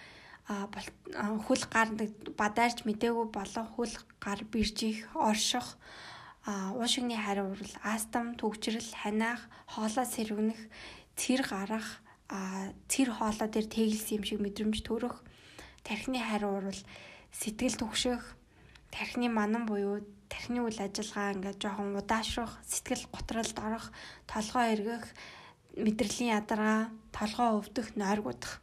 хөл гар бадаарч мэдээгүй болох, хөл гар бэржих, орших, уушигны хариу урвал, астам, төгжрөл, ханиах, хоолоо сэрвэнэх, цэр гарах, цэр хоолоо дээр тэглэсэн юм шиг мэдрэмж төрөх, тархины хариу урвал, сэтгэл түгших, тархины манан буюу тархины үйл ажиллагаа ингээд жоохон удаашрах, сэтгэл готролд орох, толгой эргэх, мэдрэлийн ядаргаа, толгой өвдөх, нойргуудах.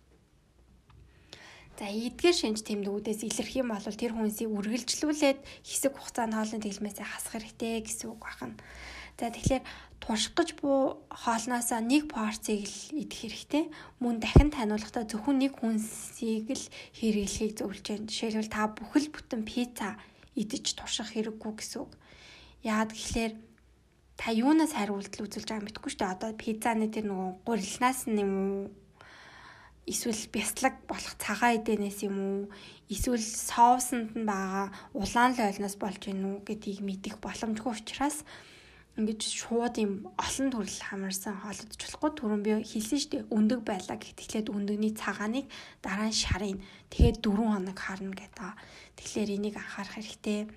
За эдгээр шинж тэмдгүүдээс илэрх юм бол тэр хүнсийг үргэлжлүүлээд хэсэг хугацаанд хоолны дэглэмээсээ хасах хэрэгтэй гэсэн үг байна. За тэгэхээр турших гэж буу хоолноосоо нэг порцийг л идэх хэрэгтэй. Мөн дахин таниулахдаа зөвхөн нэг хүнсийг л хэрэглэхийг зөвлөж байна. Жишээлбэл та бүхэл бүтэн пицца идэж турших хэрэггүй гэсэн үг. Яагаад гэхээр та юунаас хариу үйлдэл үзүүлж байгааг мэдэхгүй шүү дээ. Одоо пиццаны тэр нөгөө гурилнаас нь юм уу? Эсвэл бяцлаг болох цагаан эдэнээс юм уу? Эсвэл соусанд нь байгаа улаан лойлноос болж гинүү гэдгийг мэдэх боломжгүй учраас ингэж шууд юм олон төрөл хамарсан хоол идэж болохгүй. Түрүүн би хэлсэн шүү дээ. Өндөг байлаа гэхдээ өндөгний цагааныг дараа нь шарыг. Тэгээд 4 хоног харна гэдэг. Тэгэхээр энийг анхаарах хэрэгтэй.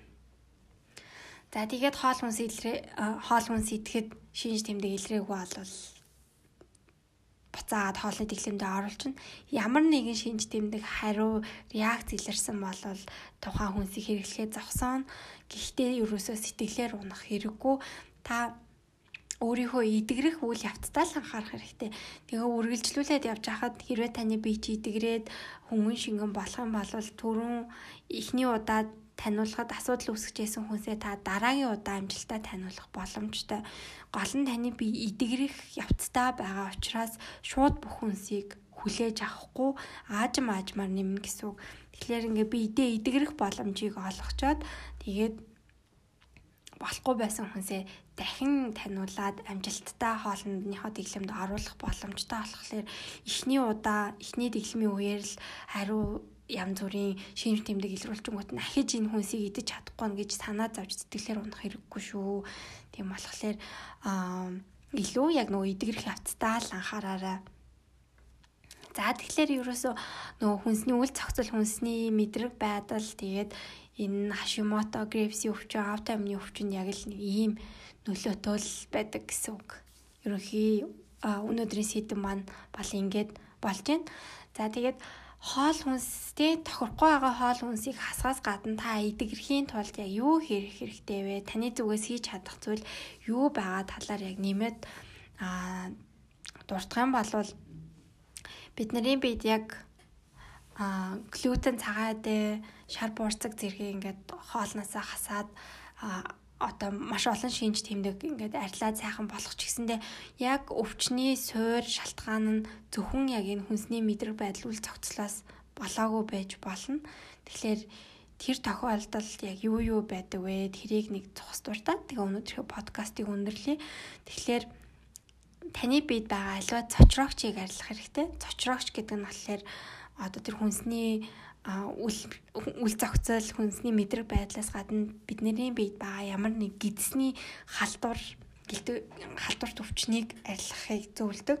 За тэгээд хоол хүнс идэхэд шинж тэмдэг илрээгүй болвол буцаад хоолны дэглэмдээ оруулчихна. Ямар нэгэн шинж тэмдэг хариу реакц илэрсэн бол тухайн хүнсийг хэрэглэхээ зогсооно. Гэхдээ ерөөсөө сэтгэлээр унах хэрэггүй. Та өөрийнхөө идэгрэх үйл явцдаа л анхаарах хэрэгтэй. Тэгээ үргэлжлүүлээд явж хахад хэрвээ таны бие чи идэгрээд хүмүүн шингэн болох юм бол түрүүн эхний удаа таниулахад асуудал үүсгэжсэн хүнсээ та дараагийн удаа амжилттай таниулах боломжтой. Гол нь таны бие идэгрэх явцдаа байгаа учраас шууд бүх хүнсийг хүлээж авахгүй аажмаар нэмнэ гэсэн үг. Тэгэхээр ингээ биедээ идэгрэх боломжийг олгочоод тэгээд болохгүй байсан хүнсээ дахин таниулаад амжилттай хоолндныхоо дэглэмд оруулах боломжтой болохоор эхний дэглэмийн үеэр л хариу янз бүрийн шинж тэмдэг илрүүлжингүүт нь ахиж энэ хүнсийг идэж чадахгүй нь гэж санаа зовж сэтгэлээр унах хэрэггүй шүү. Тийм болохоор илүү яг нөгөө эдгэрх явцдаа л анхаараарай. За тэгэхээр ерөөсөө нөгөө хүнсний үл цогцол, хүнсний мэдрэг байдал, тэгээд энэ Hashimoto, Graves-ийн өвчин, аутоиммуны өвчинд яг л нэг ийм нөлөөтэй байдаг гэсэн үг. Ерөнхий өнөөдрийн сэдэв маань бол ингээд болж байна. За тэгээд хоол хүнстэй тохирохгүй байгаа хоол хүнсийг хасгаас гадна та эдгэрхийн тулд яг юу хийх хэрэгтэй вэ? Таны зүгээс хийж чадах зүйл юу байгаа талаар яг нэмээд дурдах юм бол бидний бид яг глютен, цагаат, шар буурцаг зэрэг ингээд хоолноосоо хасаад одоо маш олон шинж тэмдэг ингээд арилаад сайхан болох ч гэсэндээ яг өвчний суур шалтгаан нь зөвхөн яг энэ хүнсний мэдрэг байдал үл цогцлоос болоогүй байж болно. Тэгэхээр тэр тохиолдолд яг юу байдаг вэ? Тэрийг нэг цус дуртаад тэгээ өнөөдрийнхөө подкастыг өндөрлөе. Тэгэхээр таны биед байгаа аливаа цочрогчийг арилгах хэрэгтэй. Цочрогч гэдэг нь болохоор одоо тэр хүнсний үл зохицол, хүнсний мэдрэг байдлаас гадна бидний биед байгаа ямар нэг гидсний халдварт өвчнийг арилгахыг зөвлөдөг.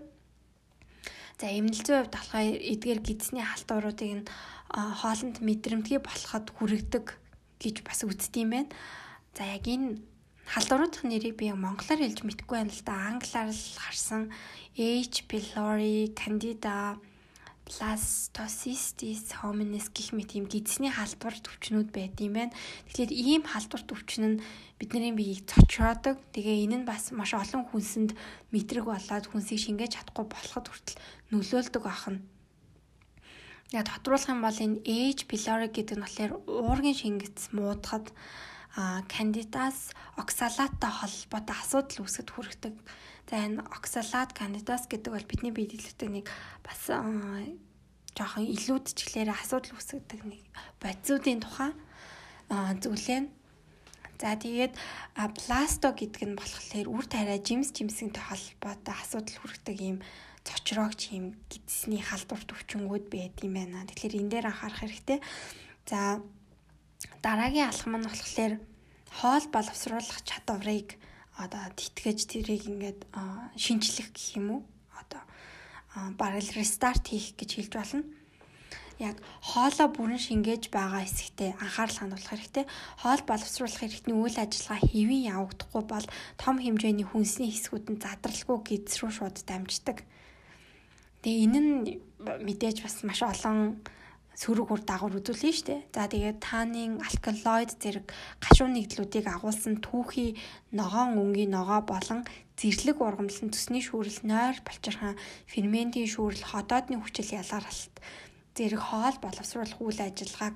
За эмнэлзийн хувьд болохоор эдгээр гидсний халдваруудыг нь хоолнд мэдрэмтгий болоход хүргэдэг гэж бас үздэг юм байна. За яг энэ халдваруудын нэрийг би монголоор хэлж мэдэхгүй байна л да. Англиар л харсан H. pylori, Candida, Blastocystis hominis гэх мэт ийм гидсний халдварт өвчнүүд байд юм байна. Тэгэхээр ийм халдварт өвчин нь бидний биеийг цочроодог. Тэгээ энэ нь бас маш олон хүнсэнд мэдрэг болоод хүнсийг шингээж чадахгүй болоход хүртэл нөлөөлдөг ахна. Яг тодруулах юм бол энэ H. pylori гэдэг нь болохоор уургийн шингэц муудахад кандидас оксалаттай холбоотой асуудал үүсгэж хүргэдэг. За энэ оксалат кандидас гэдэг бол бидний биед илүүтэй нэг бас жоохон илүүдчлээрээ асуудал үүсгэдэг нэг бодисуудын тухай зүйлээ. За тэгээд пласто гэдэг нь болохоор үр тариа жимсэнтэй холбоотой асуудал хүргэдэг ийм цочрогч ийм гидсний халдварт өвчнгүүд байд юм байна. Тэгэхээр энэ дээр анхаарах хэрэгтэй. За дараагийн алхам нь болохоор хоол боловсруулах чадварыг одоо тэтгэж тэрийг ингээд шинжлэх гэх юм уу? Одоо бараг рестарт хийх гэж хэлж болно. Яг хоолоо бүрэн шингээж байгаа хэсэгтээ анхаарал хандуулах хэрэгтэй. Хоол боловсруулах хэрэгтний үйл ажиллагаа хэвийн явагдахгүй бол том хэмжээний хүнсний хэсгүүд нь задралгүй гидс рүү шууд дамждаг. Тэгээ энэ нь мэдээж бас маш олон сөрөг үр дагавар үзүүлнэ шүү дээ. За тэгээд таанин алкалоид зэрэг гашуун нэгдлүүдийг агуулсан түүхий ногоон өнгийн ногоо болон зэрлэг ургамлын төсний шүүрэл, нойр балчирхан, ферментийн шүүрэл, ходоодны хүчил ялгаралт зэрэг хоол боловсруулах үйл ажиллагааг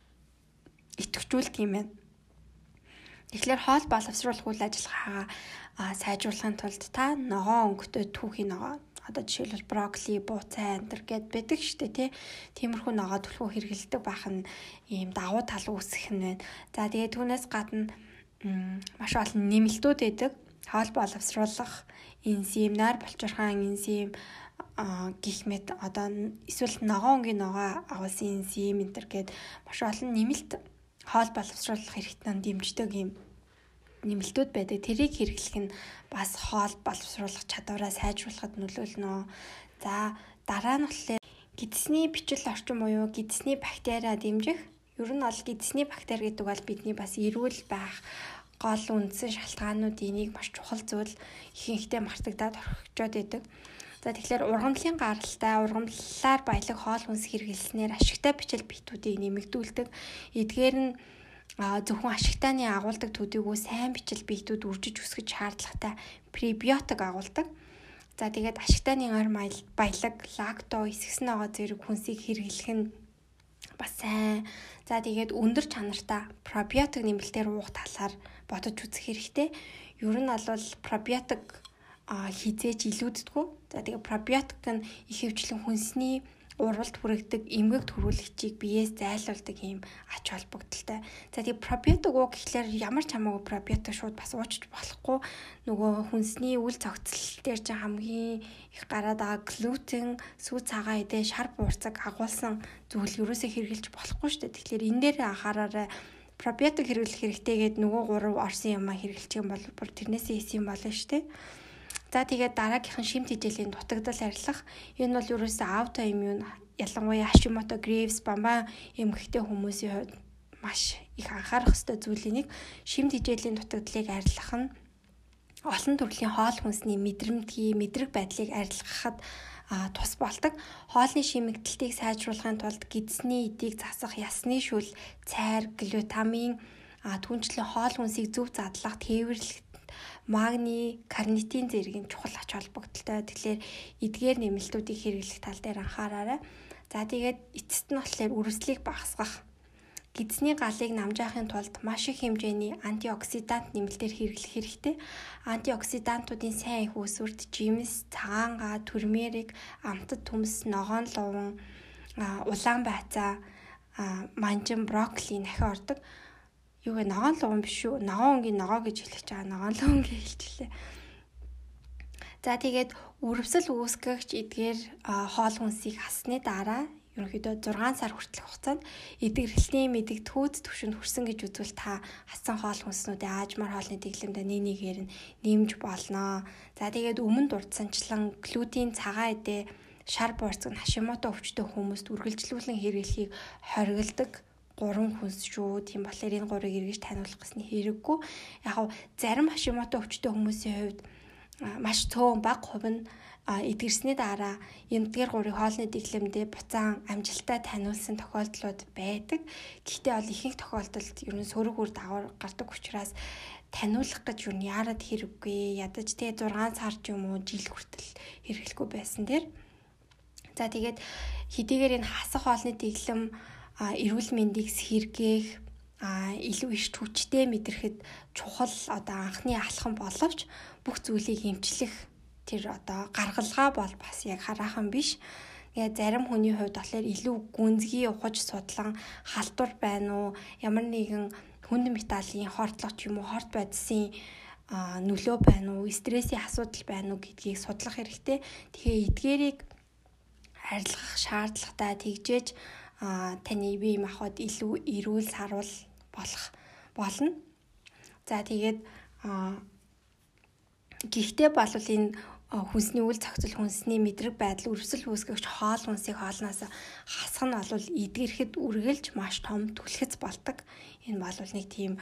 идэвхжүүлдэг юм байна. Тэгэхээр хоол боловсруулах үйл ажиллагаагаа сайжруулахын тулд та ногоон өнгөтэй түүхий ногоо одоо жишээлбэл брокколи, бууцай антер гэд байдаг шүү дээ тий. Тиймэрхүү ногоо түлхүү хэрэглэдэг байх нь ийм давуу тал үүсэх нь байна. За тэгээд түүнээс гадна маш олон нэмэлтүүд байдаг. Хоол боловсруулах энзим, нойр булчирхаан энзим гэх мэт одоо эсвэл ногоон өнгийн ногоо агуулсан энзим антер гэд маш олон нэмэлт хоол боловсруулах хэрэгтнээ дэмждэг юм нэмэлтүүд байдаг. Тэрийг хэрэглэх нь бас хоол боловсруулах чадвараа сайжруулахад нөлөөлнө. За дараа нь болохоор гидсний бичил орчин буюу гидсний бактериа дэмжих. Ер нь бол гидсний бактери гэдэг бол бидний бас эрүүл байх гол үндсэн шалтгаануудын энийг маш чухал зүйл ихэнхдээ мартагдаад орхижод байдаг. За тэгэхээр ургамлын гаралтай, ургамлаар баялаг хоол хүнс хэрэглэснээр ашигтай бичил битүүдийг нэмэгдүүлдэг. Эдгээр нь зөвхөн ашигтайны агуулдаг төдийгүй сайн бичил биетүүд үржиж өсгөж шаардлагатай пребиотик агуулдаг. За тэгээд ашигтайны ор баялаг, лакто, эсгсэн ногоо зэрэг хүнсийг хэрэглэх нь бас сайн. За тэгээд өндөр чанартай пробиотик нэмэлтээр уух талаар бодож үзэх хэрэгтэй. Ер нь бол пробиотик хизээж илүүддэггүй. За тэгээд пробиотик нь их хөвчлэн хүнсний уралд хүрэгдэг эмгэг төрүүлэгчийг биеэс зайлуулдаг ийм ач холбогдолтой. За тэгээ пробиотик уу гэхлээр ямар ч хамаагүй пробиотик шууд бас уучж болохгүй. Нөгөө хүнсний үл цогцол дээр ч хамгийн их гараад байгаа глютен, сүү цагаан эдээ, шар буурцаг агуулсан зүйл ерөөсөө хэрэгжилж болохгүй шүү дээ. Тэгэхээр энэ дээр анхаараарай. Пробиотик хэрэглэх хэрэгтэйгээд нөгөө 3 орсон юмаа хэрэглэх юм бол тэрнээсээ хийсэн юм болно шүү дээ. За тэгээд дараагийнхан шимт хичээлийн дутагдал арилах. Энэ бол ерөөсөө аутоиммун, ялангуяа Hashimoto, Graves, бамбаа эмгэгтэй хүмүүсийн хувьд маш их анхаарах ёстой зүйлийн нэг. Шимт хичээлийн дутагдлыг арилгах нь олон төрлийн хоол хүнсний мэдрэг байдлыг арилгахад тус болдог. Хоолны шимэгдэлтийг сайжруулахын тулд гидсний эдийг засах, ясны шүл, цайр, глютамин, түнчлэн хоол хүнсийг зөв задлах, тээвэрлэх, магний, карнитин зэргийн чухал ач холбогдолтой. Тэгэхээр эдгээр нэмэлтүүдийг хэрэглэх тал дээр анхаараарай. За тэгээд эцэст нь болохоор үрслийг багасгах. Гидсний галыг намжаахын тулд маш их хэмжээний антиоксидант нэмэлтээр хэрэглэх хэрэгтэй. Антиоксидантуудын сайн их үүсвэрт жимс, цагаан га, турмерик, амтд төмс, ногоон луван, улаан байцаа, манжин, брокколи нахи ордог. Юу гэ ногоон луван биш үү? Ногоон өнгийн ногоо гэж хэлэх чагаа ногоон луван гэж хэлчихлээ. За тэгээд үрвсэл үүсгэгч эдгээр хоол хүнсийг хассны дараа ерөнхийдөө 6 сар хүртэлх хугацаанд эдгэрэлтийн мэдэгдэхүйц түвшинд хүрсэн гэж үзвэл та хассан хоол хүнснүүдийн аажмаар хоолны дэглэмдээ нэгээр нь нэмж болно. За тэгээд өмнө дурдсанчлан глютен, цагаан эдээ, шар буурцаг, Hashimoto өвчтөй хүмүүст үргэлжлүүлэн хэрэглэхийг хориглодог 3 хүнс шүү. Тийм болохоор энэ 3-ыг эргэж таниулах гэсэн хэрэггүй. Яг зарим Hashimoto өвчтөй хүмүүсийн хувьд маш цөөн бага хувь нь эдгэрсний дараа эдгээр 3-ыг хоолны дэглэмдээ буцаан амжилттай таниулсан тохиолдлууд байдаг. Гэхдээ бол ихэнх тохиолдолд ер нь сөрөг үр дагавар гардаг учраас таниулах гэж юу яарад хэрэггүй. Ядаж тэгээ 6 сар ч юм уу жил хүртэл хэрэглэхгүй байсан дээр. За тэгээд хэдийгээр энэ хасах хоолны дэглэм эрүүл мэндийг сэргээх илүү иш хүчтэй мэдрэхэд чухал анхны алхам боловч бүх зүйлийг эмчлэх тэр гаргалгаа бол бас яг хараахан биш. Тэгээд зарим хүний хувьд болохоор илүү гүнзгий ухаж судлан халтур байна уу, ямар нэгэн хүнд металлын хортлого ч юм уу хорт бодисын нөлөө байна уу, стрессийн асуудал байна уу гэдгийг судлах хэрэгтэй. Тэгэхээр эдгээрийг арилгах шаардлагатай тэгжээж таны бие махбод илүү эрүүл сарвал болох болно. За тэгээд гэхдээ бол энэ хүнсний үл цогцол, хүнсний мэдрэг байдал, үрвсэл үүсгэгч хоол хүнсийг хоолноос хасах нь бол эдгэрхэд үргэлж маш том түлхэц болдог. Энэ бол нэг тийм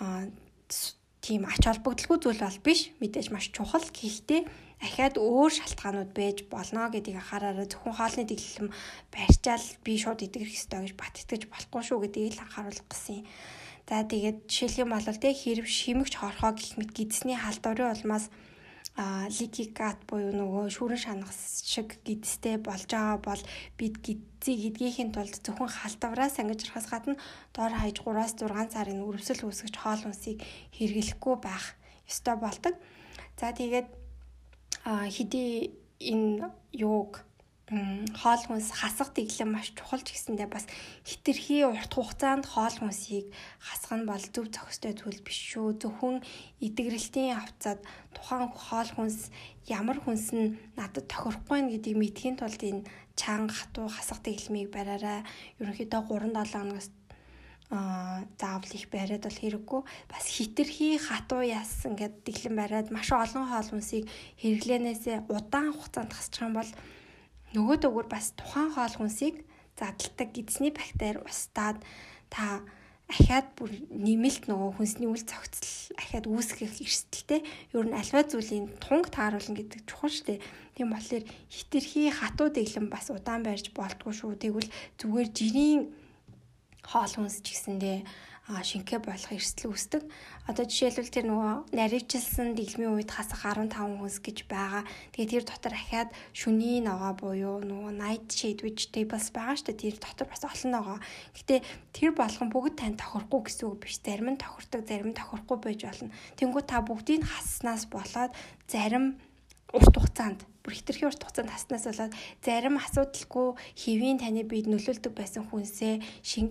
ач холбогдолгүй зүйл бол биш. Мэдээж маш чухал. Гэхдээ ахаад өөр шалтгаанууд байж болно гэдгийг анхаараарай. Зөвхөн хоолны дэглэм барьчаал би шууд эдгэрэх ёстой гэж бат итгэж болохгүй шүү гэдгийг л анхааруулах гэсэн. За тэгээд жишээлх юм бол хэрв шимэгч хорхоо гэх мэт гидсний халдварын улмаас leaky gut буюу нөгөө шүүрэн шанах шиг гидстэй болж байгаа бол бид гидсийг эдгийхийн тулд зөвхөн халдвараас ангижрахаас гадна доор хаяж 3-6 сарын үрвсэл үүсгэж хоол хүнсийг хэрэглэхгүй байх ёстой болдог. За тэгээд хэдий энэ юуг хоол хүнс хасах дэглэм маш чухал ч гэсэндээ бас хэтэрхий урт хугацаанд хоол хүнсийг хасах нь бол зөв зохистой зүйл биш шүү. Зөвхөн эдгэрэлтийн явцад тухайн хоол хүнс ямар хүнс нь надад тохирохгүй нь гэдгийг мэдхийн тулд энэ чанга хатуу хасах дэглэмийг бариараа. Ерөнхийдөө 3-7 хоногоос заавал их бариад бол хэрэггүй. Бас хэтэрхий хатуу яс ингээд дэглэм бариад маш олон хоол хүнсийг хэрэглэнээсээ удаан хугацаанд хасчих юм бол нөгөөдөөгөр бас тухайн хоол хүнсийг задлагдаг гидсний бактери устдаад та ахаад бүр нэмэлт нөгөө хүнсний үл цогцол ахаад үүсгэх эрсдэлтэй ер нь альва зүйлийн тунг тааруулна гэдэг чухал шүү дээ. Тийм болохоор хэтэрхий хатуу дэглэм бас удаан барьж болтгүй шүү. Тэгвэл зүгээр жирийн хоол хүнс ч гэсэндээ шинхэ болох эрсдэл үүсдэг. Одоо жишээлбэл тэр нөгөө наривчилсан дэглэмийн үед хасах 15 хүнс гэж байгаа. Тэгээд тэр дотор ахаад шүний ногоо буюу нөгөө nightshade vegetables байгаа шүү дээ. Тэр дотор бас олон ногоо. Гэтэ тэр болгон бүгд тань тохирохгүй гэсэн үг биш. Зарим нь тохирдог, зарим нь тохирохгүй байж болно. Тэнгүү та бүгдийг хасснаас болоод зарим урт хугацаанд бүр хитрхи урт хугацаанд хаснаас болоод зарим асуудалгүй хэвийн таны биед нөлөөлдөг байсан хүнсээ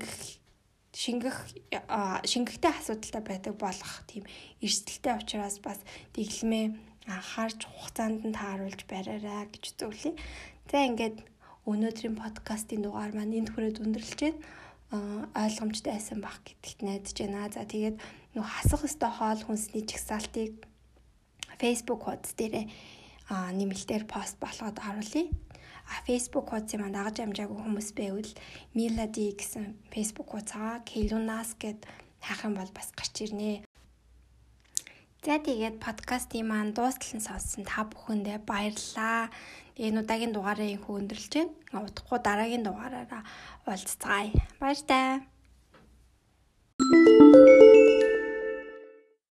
шингэхтэй асуудалтай байдаг болох тийм эрсдэлтэй учраас бас дэглэмээ анхаарч хугацаанд нь тааруулж бариараа гэж зөвлөе. За ингээд өнөөдрийн подкастын дугаар маань энд хүрээд өндөрлөж байна. Ойлгомжтой байсан баг гэдэгт найдаж байна. За тэгээд хасах ёстой хоол хүнсний жагсаалтыг Facebook хуудас дээр нэмэлтээр пост болгоод харуулъя. Facebook хуудсыг манд дагаж амжаагүй хүмүүс байвал Milady гэсэн Facebook хуудасаа Kelunas гэд хайх юм бол бас гарч ирнэ. За тэгээд подкастын маань дуустал нь сонссон та бүхэндээ баярлалаа. Энэ удаагийн дугаараа өндөрлөж байна. Удахгүй дараагийн дугаараараа уулзцгаая. Баяр таа.